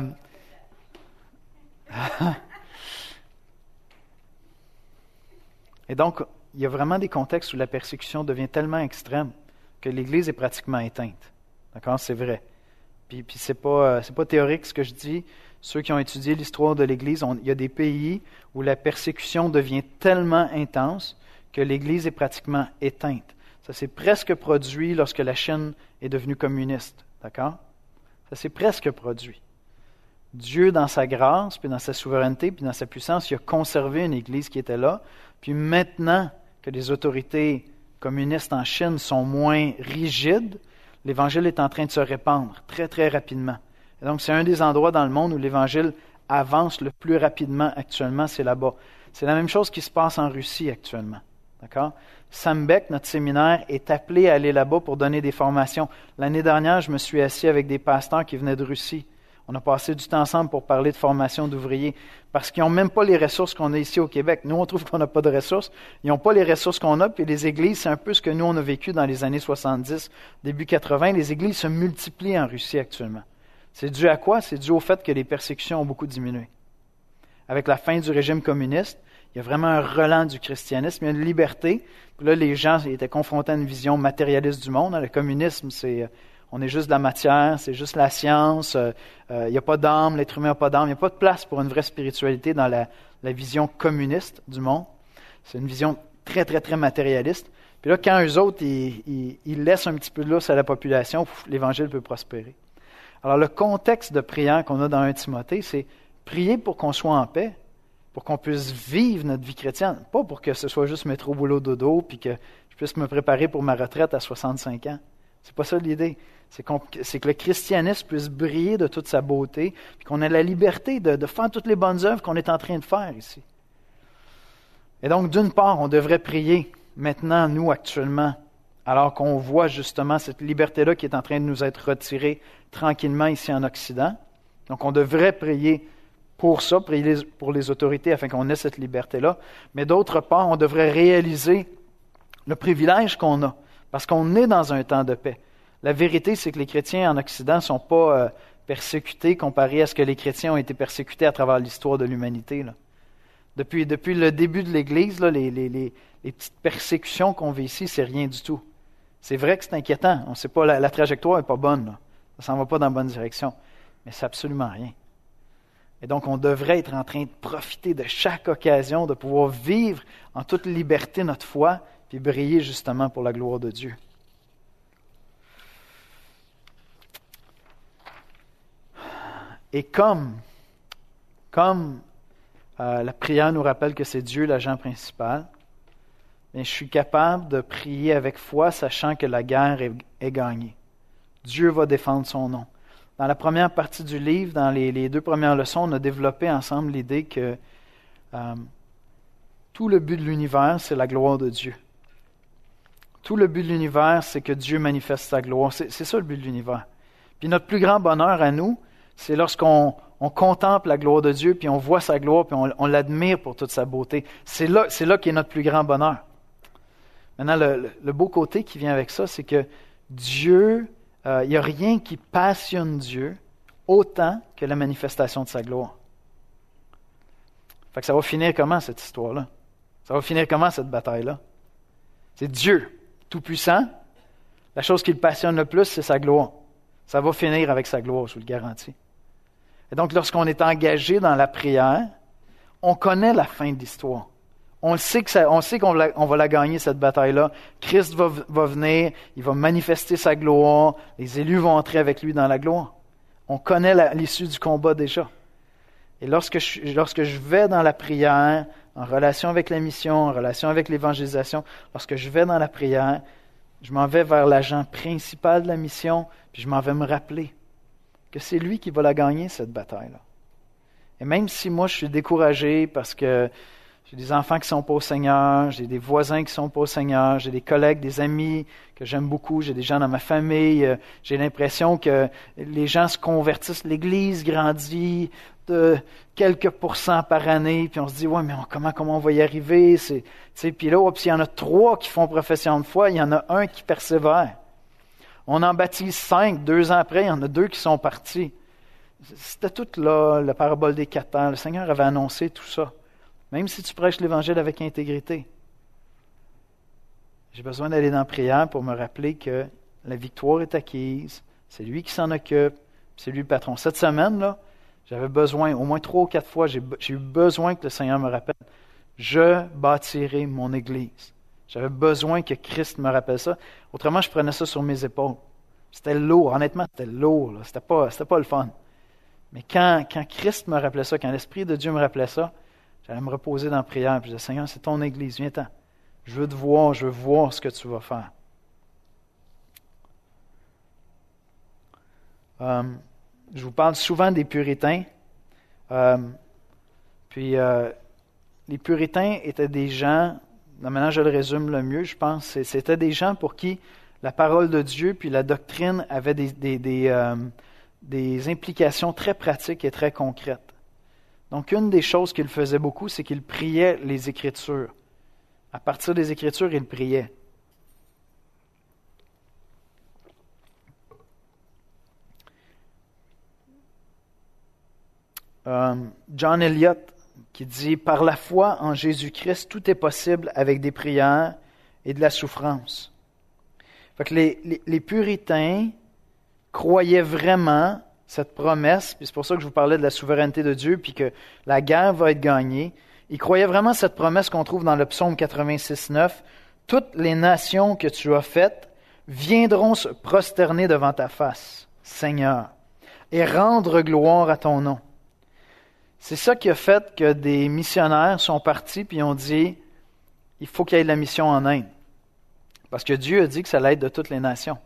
Et donc, il y a vraiment des contextes où la persécution devient tellement extrême que l'Église est pratiquement éteinte. D'accord? C'est vrai. Puis, puis c'est pas, c'est pas théorique ce que je dis. Ceux qui ont étudié l'histoire de l'Église, on, il y a des pays où la persécution devient tellement intense que l'Église est pratiquement éteinte. Ça s'est presque produit lorsque la Chine est devenue communiste. D'accord? Ça s'est presque produit. Dieu, dans sa grâce, puis dans sa souveraineté, puis dans sa puissance, il a conservé une Église qui était là. Puis maintenant que les autorités communistes en Chine sont moins rigides, l'Évangile est en train de se répandre très, très rapidement. Et donc, c'est un des endroits dans le monde où l'Évangile avance le plus rapidement actuellement, c'est là-bas. C'est la même chose qui se passe en Russie actuellement. D'accord? Sam Beck, notre séminaire, est appelé à aller là-bas pour donner des formations. L'année dernière, je me suis assis avec des pasteurs qui venaient de Russie. On a passé du temps ensemble pour parler de formation d'ouvriers parce qu'ils n'ont même pas les ressources qu'on a ici au Québec. Nous, on trouve qu'on n'a pas de ressources. Ils n'ont pas les ressources qu'on a. Puis les églises, c'est un peu ce que nous, on a vécu dans les années soixante-dix, début quatre-vingts. Les églises se multiplient en Russie actuellement. C'est dû à quoi? C'est dû au fait que les persécutions ont beaucoup diminué. Avec la fin du régime communiste, il y a vraiment un relent du christianisme, il y a une liberté. Puis là, les gens étaient confrontés à une vision matérialiste du monde. Le communisme, c'est on est juste de la matière, c'est juste la science, euh, il n'y a pas d'âme, l'être humain n'a pas d'âme, il n'y a pas de place pour une vraie spiritualité dans la, la vision communiste du monde. C'est une vision très, très, très matérialiste. Puis là, quand eux autres, ils, ils, ils laissent un petit peu de lousse à la population, pff, l'Évangile peut prospérer. Alors, le contexte de prière qu'on a dans un Timothée, c'est prier pour qu'on soit en paix, pour qu'on puisse vivre notre vie chrétienne, pas pour que ce soit juste métro, boulot, dodo, puis que je puisse me préparer pour ma retraite à soixante-cinq ans. C'est pas ça l'idée. C'est, qu'on, c'est que le christianisme puisse briller de toute sa beauté, puis qu'on ait la liberté de, de faire toutes les bonnes œuvres qu'on est en train de faire ici. Et donc, d'une part, on devrait prier maintenant, nous, actuellement, alors qu'on voit justement cette liberté-là qui est en train de nous être retirée tranquillement ici en Occident. Donc, on devrait prier pour ça, prier pour les autorités afin qu'on ait cette liberté-là. Mais d'autre part, on devrait réaliser le privilège qu'on a, parce qu'on est dans un temps de paix. La vérité, c'est que les chrétiens en Occident ne sont pas euh, persécutés comparé à ce que les chrétiens ont été persécutés à travers l'histoire de l'humanité. Là. Depuis, depuis le début de l'Église, là, les, les, les, les petites persécutions qu'on vit ici, c'est rien du tout. C'est vrai que c'est inquiétant. On sait pas, la, la trajectoire n'est pas bonne. Là. Ça ne s'en va pas dans la bonne direction. Mais c'est absolument rien. Et donc, on devrait être en train de profiter de chaque occasion de pouvoir vivre en toute liberté notre foi puis briller justement pour la gloire de Dieu. Et comme, comme euh, la prière nous rappelle que c'est Dieu l'agent principal, bien, je suis capable de prier avec foi, sachant que la guerre est, est gagnée. Dieu va défendre son nom. Dans la première partie du livre, dans les, les deux premières leçons, on a développé ensemble l'idée que euh, tout le but de l'univers, c'est la gloire de Dieu. Tout le but de l'univers, c'est que Dieu manifeste sa gloire. C'est, c'est ça le but de l'univers. Puis notre plus grand bonheur à nous, c'est lorsqu'on on contemple la gloire de Dieu, puis on voit sa gloire, puis on, on l'admire pour toute sa beauté. C'est là, c'est là qu'est notre plus grand bonheur. Maintenant, le, le, le beau côté qui vient avec ça, c'est que Dieu, euh, il n'y a rien qui passionne Dieu autant que la manifestation de sa gloire. Fait que ça va finir comment, cette histoire-là? Ça va finir comment, cette bataille-là? C'est Dieu, tout-puissant. La chose qui le passionne le plus, c'est sa gloire. Ça va finir avec sa gloire, je vous le garantis. Et donc, lorsqu'on est engagé dans la prière, on connaît la fin de l'histoire. On le sait que ça, on sait qu'on la, on va la gagner, cette bataille-là. Christ va, va venir, il va manifester sa gloire, les élus vont entrer avec lui dans la gloire. On connaît la, l'issue du combat déjà. Et lorsque je, lorsque je vais dans la prière, en relation avec la mission, en relation avec l'évangélisation, lorsque je vais dans la prière, je m'en vais vers l'agent principal de la mission, puis je m'en vais me rappeler que c'est lui qui va la gagner, cette bataille-là. Et même si moi, je suis découragé parce que j'ai des enfants qui ne sont pas au Seigneur, j'ai des voisins qui ne sont pas au Seigneur, j'ai des collègues, des amis que j'aime beaucoup, j'ai des gens dans ma famille, j'ai l'impression que les gens se convertissent, l'Église grandit de quelques pourcents par année, puis on se dit, ouais, mais on, comment, comment on va y arriver? C'est, puis là, il y en a trois qui font profession de foi, il y en a un qui persévère. On en baptise cinq, deux ans après, il y en a deux qui sont partis. C'était tout là, la parabole des quatre temps. Le Seigneur avait annoncé tout ça. Même si tu prêches l'Évangile avec intégrité. J'ai besoin d'aller dans la prière pour me rappeler que la victoire est acquise, c'est lui qui s'en occupe, c'est lui le patron. Cette semaine, là, j'avais besoin, au moins trois ou quatre fois, j'ai, j'ai eu besoin que le Seigneur me rappelle. Je bâtirai mon Église. J'avais besoin que Christ me rappelle ça. Autrement, je prenais ça sur mes épaules. C'était lourd, honnêtement, c'était lourd. Là. C'était pas, c'était pas le fun. Mais quand, quand Christ me rappelait ça, quand l'Esprit de Dieu me rappelait ça, j'allais me reposer dans la prière. Puis je disais, Seigneur, c'est ton Église, viens-t'en. Je veux te voir, je veux voir ce que tu vas faire. Euh, je vous parle souvent des puritains. Euh, puis euh, les puritains étaient des gens, maintenant je le résume le mieux, je pense, c'était des gens pour qui la parole de Dieu puis la doctrine avaient des, des, des, euh, des implications très pratiques et très concrètes. Donc, une des choses qu'il faisait beaucoup, c'est qu'il priait les Écritures. À partir des Écritures, il priait. euh, John Eliot qui dit « Par la foi en Jésus-Christ, tout est possible avec des prières et de la souffrance. » Fait que les, les, les puritains croyaient vraiment cette promesse, puis c'est pour ça que je vous parlais de la souveraineté de Dieu, puis que la guerre va être gagnée. Ils croyaient vraiment cette promesse qu'on trouve dans le psaume quatre-vingt-six neuf. « Toutes les nations que tu as faites viendront se prosterner devant ta face, Seigneur, et rendre gloire à ton nom. » C'est ça qui a fait que des missionnaires sont partis puis ont dit « Il faut qu'il y ait de la mission en Inde. » Parce que Dieu a dit que ça allait être de toutes les nations.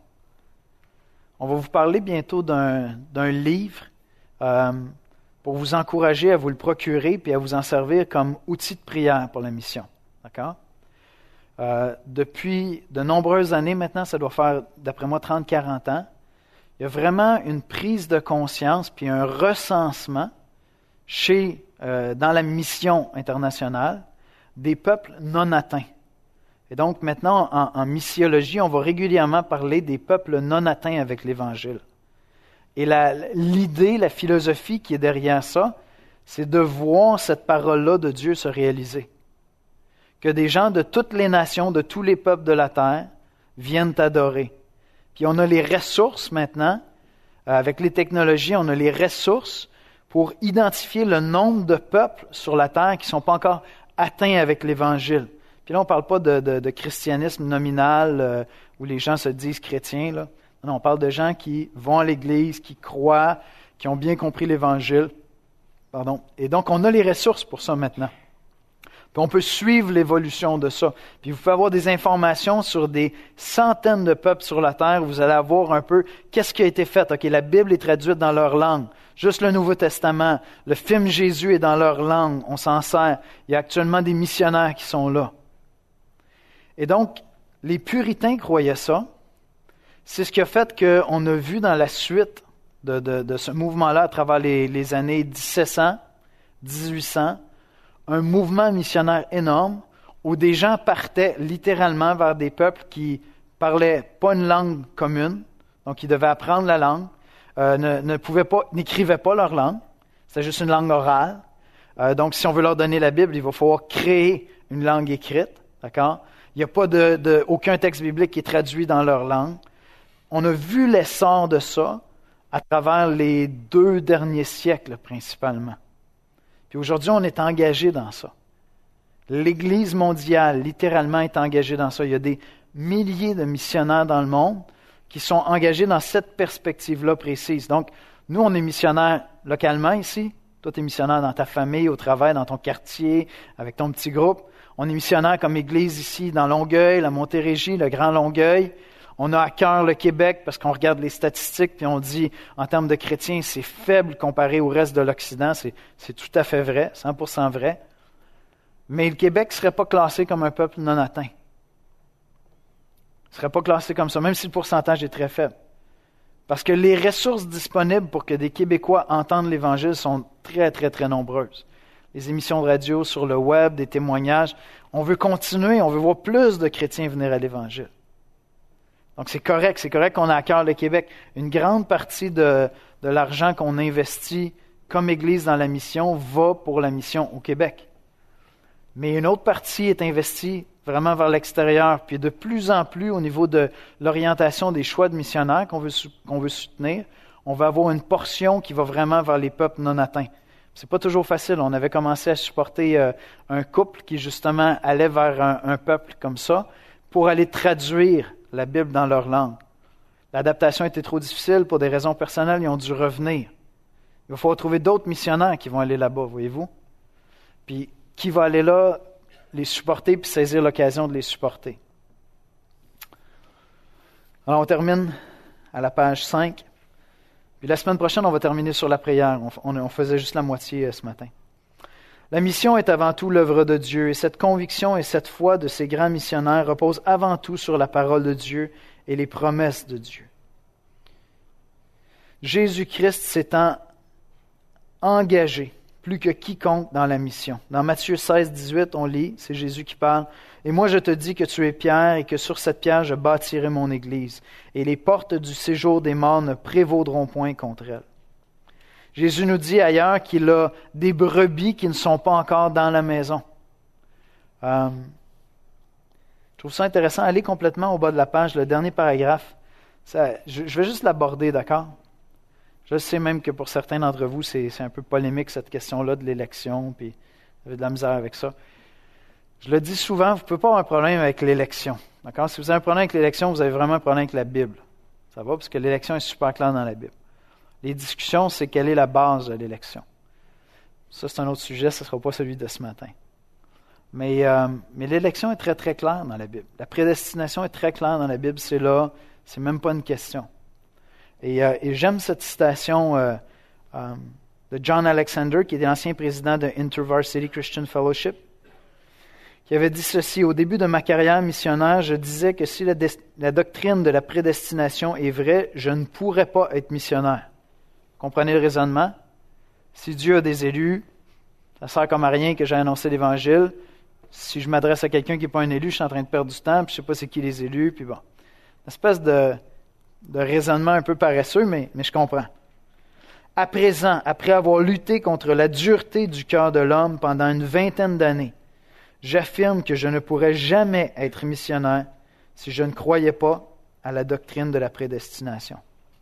On va vous parler bientôt d'un, d'un livre euh, pour vous encourager à vous le procurer puis à vous en servir comme outil de prière pour la mission. D'accord? Euh, depuis de nombreuses années maintenant, ça doit faire, d'après moi, trente à quarante ans, il y a vraiment une prise de conscience puis un recensement chez, euh, dans la mission internationale des peuples non atteints. Et donc maintenant, en, en missiologie, on va régulièrement parler des peuples non atteints avec l'Évangile. Et la, l'idée, la philosophie qui est derrière ça, c'est de voir cette parole-là de Dieu se réaliser. Que des gens de toutes les nations, de tous les peuples de la terre, viennent t'adorer. Puis on a les ressources maintenant, euh, avec les technologies, on a les ressources pour identifier le nombre de peuples sur la terre qui ne sont pas encore atteints avec l'Évangile. Puis là, on ne parle pas de, de, de christianisme nominal euh, où les gens se disent chrétiens. Là. Non, on parle de gens qui vont à l'Église, qui croient, qui ont bien compris l'Évangile. Pardon. Et donc, on a les ressources pour ça maintenant. Puis on peut suivre l'évolution de ça. Puis vous pouvez avoir des informations sur des centaines de peuples sur la terre. Vous allez avoir un peu qu'est-ce qui a été fait. OK, la Bible est traduite dans leur langue. Juste le Nouveau Testament. Le film Jésus est dans leur langue. On s'en sert. Il y a actuellement des missionnaires qui sont là. Et donc, les puritains croyaient ça. C'est ce qui a fait qu'on a vu dans la suite de, de, de ce mouvement-là à travers les, les années dix-sept cents, dix-huit cents, un mouvement missionnaire énorme où des gens partaient littéralement vers des peuples qui parlaient pas une langue commune, donc ils devaient apprendre la langue, euh, ne, ne pouvaient pas, n'écrivaient pas leur langue, c'était juste une langue orale. Euh, donc si on veut leur donner la Bible, il va falloir créer une langue écrite, d'accord? Il n'y a pas de, de, aucun texte biblique qui est traduit dans leur langue. On a vu l'essor de ça à travers les deux derniers siècles principalement. Puis aujourd'hui, on est engagé dans ça. L'Église mondiale, littéralement, est engagée dans ça. Il y a des milliers de missionnaires dans le monde qui sont engagés dans cette perspective-là précise. Donc, nous, on est missionnaires localement ici. Toi, tu es missionnaire dans ta famille, au travail, dans ton quartier, avec ton petit groupe. On est missionnaires comme Église ici, dans Longueuil, la Montérégie, le Grand Longueuil. On a à cœur le Québec parce qu'on regarde les statistiques puis on dit, en termes de chrétiens, c'est faible comparé au reste de l'Occident. C'est, c'est tout à fait vrai, cent pour cent vrai. Mais le Québec ne serait pas classé comme un peuple non atteint. Il ne serait pas classé comme ça, même si le pourcentage est très faible. Parce que les ressources disponibles pour que des Québécois entendent l'Évangile sont très, très, très nombreuses. Les émissions de radio sur le web, des témoignages. On veut continuer, on veut voir plus de chrétiens venir à l'Évangile. Donc c'est correct, c'est correct qu'on a à cœur le Québec. Une grande partie de, de l'argent qu'on investit comme Église dans la mission va pour la mission au Québec. Mais une autre partie est investie vraiment vers l'extérieur. Puis de plus en plus, au niveau de l'orientation des choix de missionnaires qu'on veut, qu'on veut soutenir, on va avoir une portion qui va vraiment vers les peuples non atteints. C'est pas toujours facile. On avait commencé à supporter euh, un couple qui justement allait vers un, un peuple comme ça pour aller traduire la Bible dans leur langue. L'adaptation était trop difficile pour des raisons personnelles, ils ont dû revenir. Il va falloir trouver d'autres missionnaires qui vont aller là-bas, voyez-vous. Puis, qui va aller là, les supporter, puis saisir l'occasion de les supporter. Alors, on termine à la page cinq. Puis la semaine prochaine, on va terminer sur la prière. On, on, on faisait juste la moitié euh, ce matin. La mission est avant tout l'œuvre de Dieu, et cette conviction et cette foi de ces grands missionnaires reposent avant tout sur la parole de Dieu et les promesses de Dieu. Jésus-Christ s'étant engagé plus que quiconque dans la mission. Dans Matthieu seize, dix-huit, on lit, c'est Jésus qui parle, « Et moi je te dis que tu es Pierre, et que sur cette pierre je bâtirai mon Église, et les portes du séjour des morts ne prévaudront point contre elle. » Jésus nous dit ailleurs qu'il a des brebis qui ne sont pas encore dans la maison. Euh, je trouve ça intéressant. Allez complètement au bas de la page, le dernier paragraphe. Ça, je, je vais juste l'aborder, d'accord? Je sais même que pour certains d'entre vous, c'est, c'est un peu polémique cette question-là de l'élection, puis vous avez de la misère avec ça. Je le dis souvent, vous ne pouvez pas avoir un problème avec l'élection. D'accord? Si vous avez un problème avec l'élection, vous avez vraiment un problème avec la Bible. Ça va? Parce que l'élection est super claire dans la Bible. Les discussions, c'est quelle est la base de l'élection. Ça, c'est un autre sujet, ce ne sera pas celui de ce matin. Mais, euh, mais l'élection est très, très claire dans la Bible. La prédestination est très claire dans la Bible. C'est là, c'est même pas une question. Et, euh, et j'aime cette citation euh, euh, de John Alexander, qui était l'ancien président de InterVarsity Christian Fellowship, qui avait dit ceci: « Au début de ma carrière missionnaire, je disais que si la, des- la doctrine de la prédestination est vraie, je ne pourrais pas être missionnaire. » Comprenez le raisonnement? Si Dieu a des élus, ça ne sert comme à rien que j'ai annoncé l'Évangile. Si je m'adresse à quelqu'un qui n'est pas un élu, je suis en train de perdre du temps, puis je ne sais pas c'est qui les élus, puis bon. Une espèce de, de raisonnement un peu paresseux, mais, mais je comprends. À présent, après avoir lutté contre la dureté du cœur de l'homme pendant une vingtaine d'années, j'affirme que je ne pourrais jamais être missionnaire si je ne croyais pas à la doctrine de la prédestination.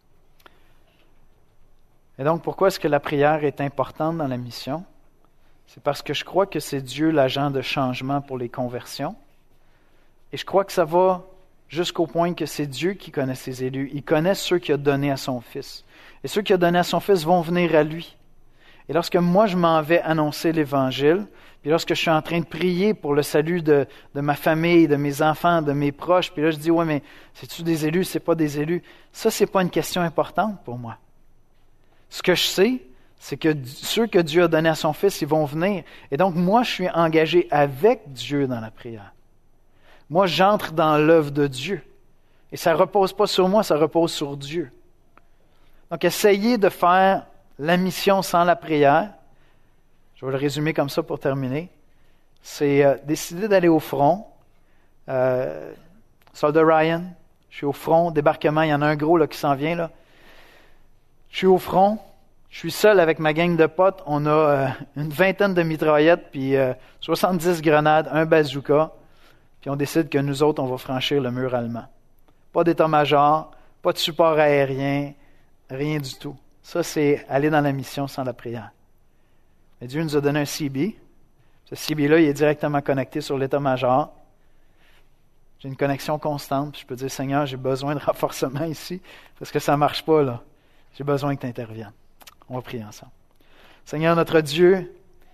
Et donc, pourquoi est-ce que la prière est importante dans la mission? C'est parce que je crois que c'est Dieu l'agent de changement pour les conversions. Et je crois que ça va jusqu'au point que c'est Dieu qui connaît ses élus. Il connaît ceux qu'il a donnés à son Fils. Et ceux qu'il a donnés à son Fils vont venir à lui. Et lorsque moi, je m'en vais annoncer l'Évangile, puis lorsque je suis en train de prier pour le salut de, de ma famille, de mes enfants, de mes proches, puis là, je dis, ouais, mais c'est-tu des élus, c'est pas des élus? Ça, c'est pas une question importante pour moi. Ce que je sais, c'est que ceux que Dieu a donnés à son Fils, ils vont venir. Et donc, moi, je suis engagé avec Dieu dans la prière. Moi, j'entre dans l'œuvre de Dieu. Et ça ne repose pas sur moi, ça repose sur Dieu. Donc, essayez de faire la mission sans la prière. Je vais le résumer comme ça pour terminer. C'est euh, décider d'aller au front. Euh, soldat Ryan, je suis au front, débarquement, il y en a un gros là, qui s'en vient. Là. Je suis au front, je suis seul avec ma gang de potes. On a euh, une vingtaine de mitraillettes, puis euh, soixante-dix grenades, un bazooka. Puis on décide que nous autres, on va franchir le mur allemand. Pas d'état-major, pas de support aérien, rien du tout. Ça, c'est aller dans la mission sans la prière. Mais Dieu nous a donné un C B. Ce C B-là, il est directement connecté sur l'état-major. J'ai une connexion constante. Puis je peux dire, Seigneur, j'ai besoin de renforcement ici, parce que ça ne marche pas, là. J'ai besoin que tu interviennes. On va prier ensemble. Seigneur, notre Dieu,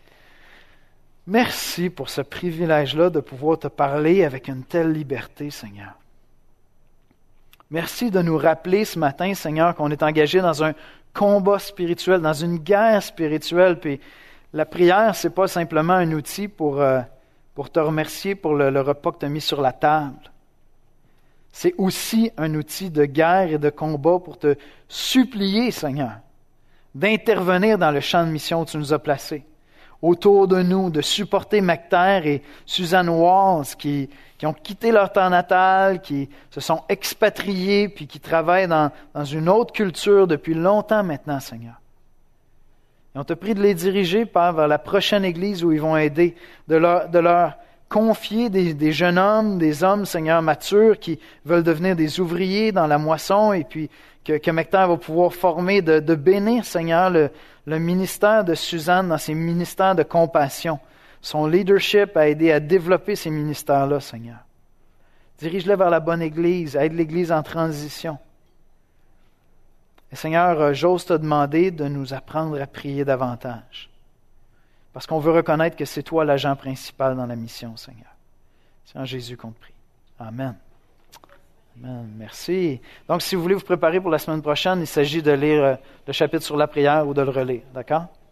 merci pour ce privilège-là de pouvoir te parler avec une telle liberté, Seigneur. Merci de nous rappeler ce matin, Seigneur, qu'on est engagé dans un combat spirituel, dans une guerre spirituelle. Puis la prière, ce n'est pas simplement un outil pour, euh, pour te remercier pour le, le repas que tu as mis sur la table. C'est aussi un outil de guerre et de combat pour te supplier, Seigneur, d'intervenir dans le champ de mission où tu nous as placés. Autour de nous, de supporter Mactaire et Suzanne Walls qui, qui ont quitté leur terre natale, qui se sont expatriés puis qui travaillent dans, dans une autre culture depuis longtemps maintenant, Seigneur. Et on te prie de les diriger, Père, vers la prochaine église où ils vont aider, de leur, de leur confier des, des jeunes hommes, des hommes, Seigneur, matures qui veulent devenir des ouvriers dans la moisson et puis que, que Mactaire va pouvoir former, de, de bénir, Seigneur, le, le ministère de Suzanne dans ses ministères de compassion. Son leadership a aidé à développer ces ministères-là, Seigneur. Dirige-le vers la bonne Église, aide l'Église en transition. Et Seigneur, j'ose te demander de nous apprendre à prier davantage. Parce qu'on veut reconnaître que c'est toi l'agent principal dans la mission, Seigneur. C'est en Jésus qu'on te prie. Amen. Amen. Merci. Donc, si vous voulez vous préparer pour la semaine prochaine, il s'agit de lire le chapitre sur la prière ou de le relire. D'accord?